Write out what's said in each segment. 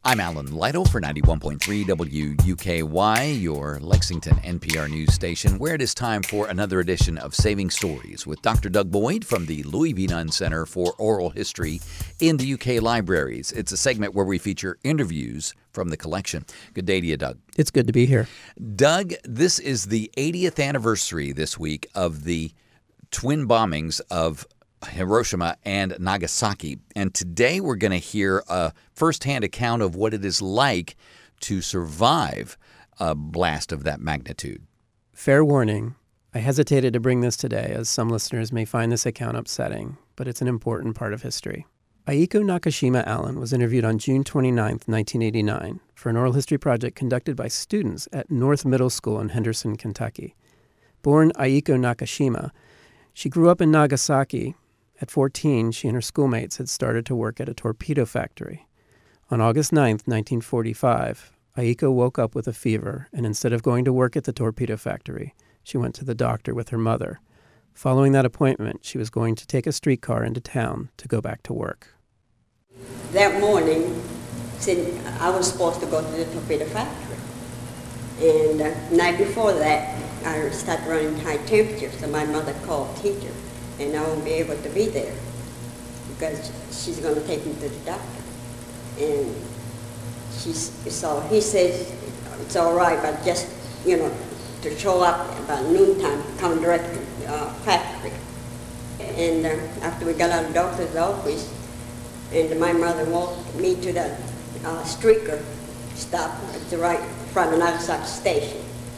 I'm Alan Lytle for 91.3 WUKY, your Lexington NPR news station, where it is time for another edition of Saving Stories with Dr. Doug Boyd from the Louis B. Nunn Center for Oral History in the UK Libraries. It's a segment where we feature interviews from the collection. Good day to you, Doug. It's good to be here. Doug, this is the 80th anniversary this week of the twin bombings of Hiroshima and Nagasaki. And today we're going to hear a firsthand account of what it is like to survive a blast of that magnitude. Fair warning, I hesitated to bring this today as some listeners may find this account upsetting, but it's an important part of history. Aiko Nakashima Allen was interviewed on June 29, 1989, for an oral history project conducted by students at North Middle School in Henderson, Kentucky. Born Aiko Nakashima, she grew up in Nagasaki. At 14, she and her schoolmates had started to work at a torpedo factory. On August 9, 1945, Aiko woke up with a fever, and instead of going to work at the torpedo factory, she went to the doctor with her mother. Following that appointment, she was going to take a streetcar into town to go back to work. That morning, I was supposed to go to the torpedo factory. And the night before that, I started running high temperature, so my mother called teacher. And I won't be able to be there because she's going to take me to the doctor. And so he says, it's all right, but just, to show up about noontime, come direct to the factory. And after we got out of the doctor's office, and my mother walked me to the streaker stop at the right front of Nagasaki Station.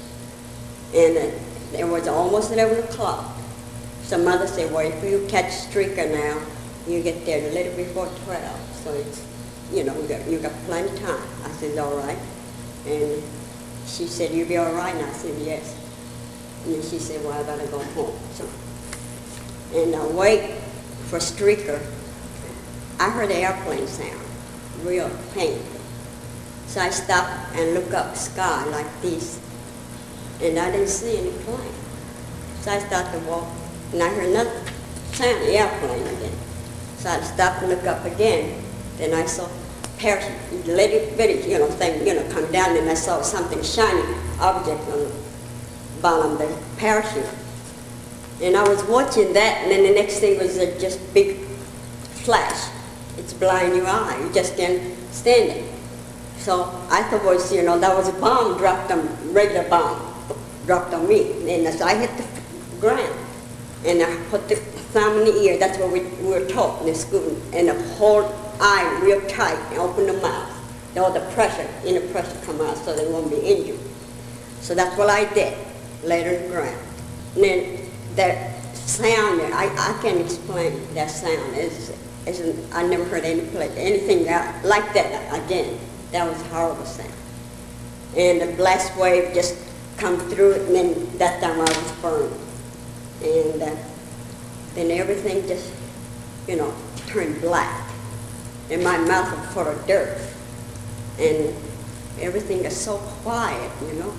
And it was almost 11 o'clock. So mother said, well, if you catch streaker now, you get there a little before 12. So it's, you got plenty of time. I said, all right. And she said, you'll be all right? And I said, yes. And then she said, well, I better go home. So, and I wait for streaker. I heard the airplane sound, real painful. So I stopped and looked up sky like this, and I didn't see any plane. So I started to walk. And I heard another sound, the airplane again. So I stopped and looked up again. Then I saw parachute, little bitty, thing, come down, and I saw something shiny object on the bottom of the parachute. And I was watching that, and then the next thing was a just big flash. It's blind your eye. You just can't stand it. So I thought, that was a bomb dropped on, regular bomb dropped on me. And so I hit the ground. And I put the thumb in the ear. That's what we were taught in the school. And hold eye real tight and open the mouth. All the pressure, inner pressure come out so they won't be injured. So that's what I did, later in the ground. And then that sound, I can't explain that sound. I never heard anything like that again. That was a horrible sound. And the blast wave just come through it, and then that time I was burned. And then everything just, turned black. And my mouth was full of dirt. And everything is so quiet,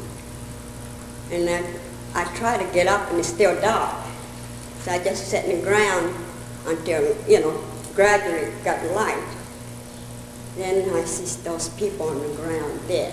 And then I tried to get up, and it's still dark. So I just sat in the ground until, gradually got light. Then I see those people on the ground dead.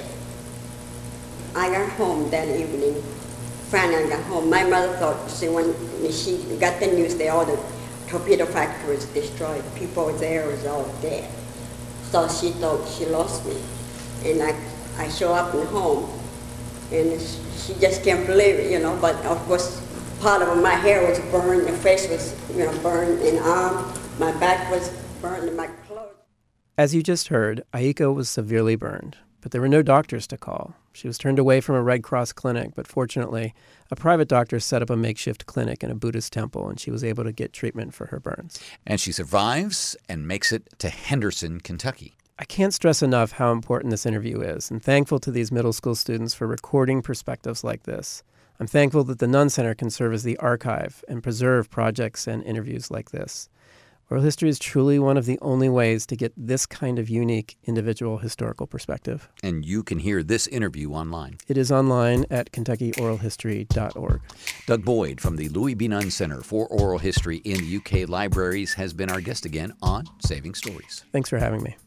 I got home that evening. Finally I got home. My mother thought, when she got the news that all the torpedo factory was destroyed, people there was all dead. So she thought she lost me. And I show up in home, and she just can't believe it, But of course, part of my hair was burned, the face was, burned, and arm, my back was burned, and my clothes. As you just heard, Aiko was severely burned, but there were no doctors to call. She was turned away from a Red Cross clinic, but fortunately, a private doctor set up a makeshift clinic in a Buddhist temple, and she was able to get treatment for her burns. And she survives and makes it to Henderson, Kentucky. I can't stress enough how important this interview is, and thankful to these middle school students for recording perspectives like this. I'm thankful that the Nunn Center can serve as the archive and preserve projects and interviews like this. Oral history is truly one of the only ways to get this kind of unique individual historical perspective. And you can hear this interview online. It is online at KentuckyOralHistory.org. Doug Boyd from the Louis B. Nunn Center for Oral History in the UK Libraries has been our guest again on Saving Stories. Thanks for having me.